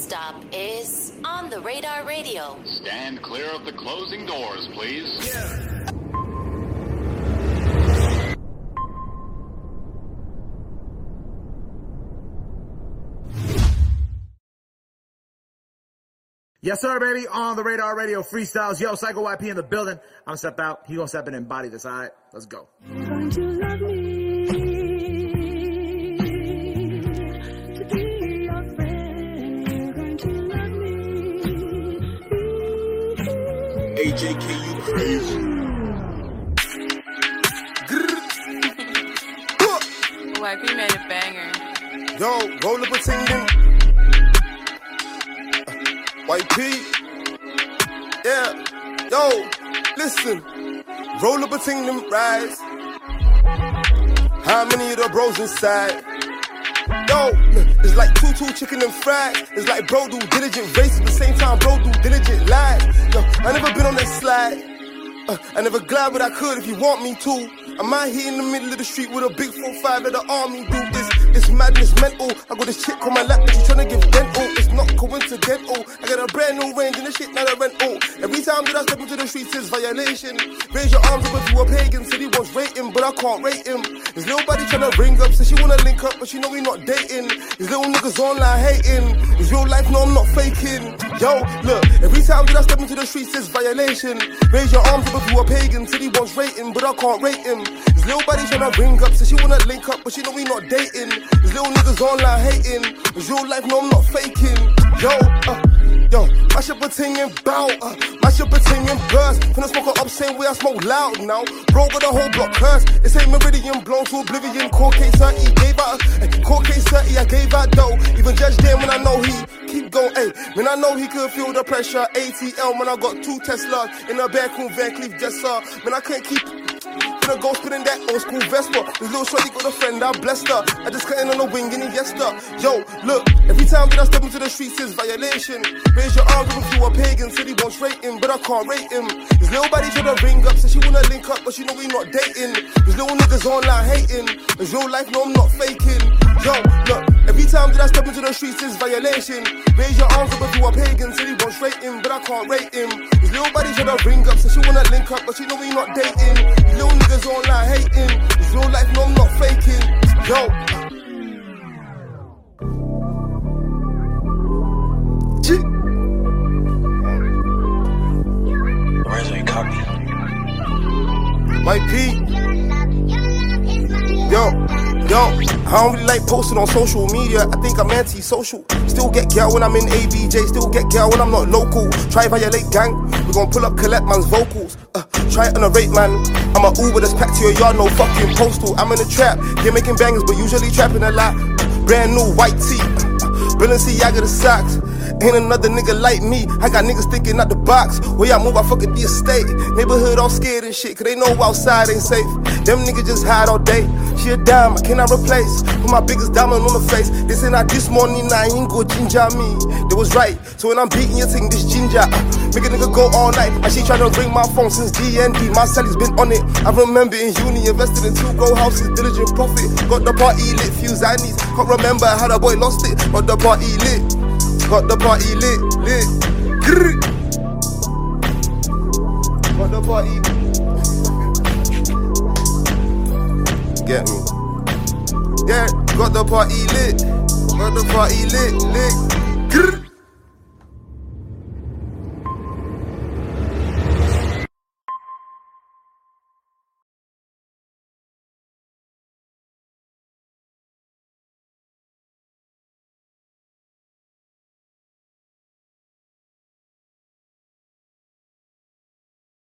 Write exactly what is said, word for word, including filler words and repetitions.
stop is On the Radar Radio. Stand clear of the closing doors, please. Yeah. Yes, sir, baby. On the Radar Radio freestyles. Yo, Psycho Y P in the building. I'm gonna step out. He gonna step in and embody this. All right, let's go. You're going to love me to be your friend. You're going to love me. A J K, you crazy. Y P made a banger. Yo, roll up a ting. Y P, yeah, yo, listen, roll up a ting, them rise. How many of the bros inside? Yo, it's like two two chicken and fries. It's like bro do diligent race at the same time bro do diligent lies. Yo, I never been on that slide. Uh, I never glide, but I could if you want me to. I'm out here in the middle of the street with a big four five that the army do this. It's madness mental. I got this chick on my lap that she tryna give dental. It's not coincidental. I got a brand new range and the shit not a rental. Every time that I step into the streets it's violation. Raise your arms up if you a pagan. Said he wants rating, but I can't rate him. There's little body tryna ring up, said she wanna link up, but she know we not dating. These little niggas online hating. It's real life, no I'm not faking. Yo, look, every time that I step into the streets it's violation. Raise your arms up if you a pagan. Said he wants rating, but I can't rate him. This little body tryna ring up, so she wanna link up, but she know we not dating. These little niggas online hating. It's real life, no I'm not faking. Yo, uh, yo, mash up a ting and bow, uh, mash up a ting and burst. Finna smoke her up, same way I smoke loud now. Bro got the whole block cursed. It's a meridian blown to oblivion. Court case thirty, gave out, uh, court case thirty, I gave out dough. Even Judge Dan when I know he keep going, ayy. Man, I know he could feel the pressure. A T L, man, I got two Teslas in a Bearcoon Van Cleef Jesser. Man, I can't keep. Gonna go spinning that old school Vespa. This little shorty got a friend, I blessed her. I just cutting on the wing and he yes her. Yo, look, every time that I step into the streets it's violation. Raise your arms up if you a pagan. Said he wants rating, but I can't rate him. His little body tryna ring up, so she wanna link up, but she know we not dating. These little niggas online hating. It's real life, no I'm not faking. Yo, look, every time that I step into the streets it's violation. Raise your arms up if you a pagan. Said he wants rating, but I can't rate him. His little body tryna ring up, so she wanna link up, but she know we not dating. These little niggas online hating. It's real life, no I'm not faking. Yo. G. Where's my copy? My P. Yo, yo, I don't really like posting on social media. I think I'm anti-social. Still get girl when I'm in A B J. Still get girl when I'm not local. Try violate gang. We gon' pull up, collect man's vocals. Uh, try it on a rate, man. I'm a Uber that's packed to your yard, no fucking postal. I'm in a trap. They're making bangers, but usually trapping a lot. Brand new white tee. Balenciaga the socks. Ain't another nigga like me. I got niggas thinking out the box. Where y'all move, I fuck at the estate. Neighborhood all scared and shit, cause they know outside ain't safe. Them niggas just hide all day. She a dime, I cannot replace. Put my biggest diamond on the face. They say not this morning, I ain't go ginger me. They was right, so when I'm beating your thing, this ginger uh, make a nigga go all night. And she tryna ring my phone since D N D. My sally's been on it. I remember in uni, invested in two gold houses, diligent profit. Got the party lit, few zanies. Can't remember how the boy lost it. Got the party lit. Got the party lit, lit. Grrr. Got the party. Get me. Yeah, got the party lit. Got the party lit, lit. Grrr.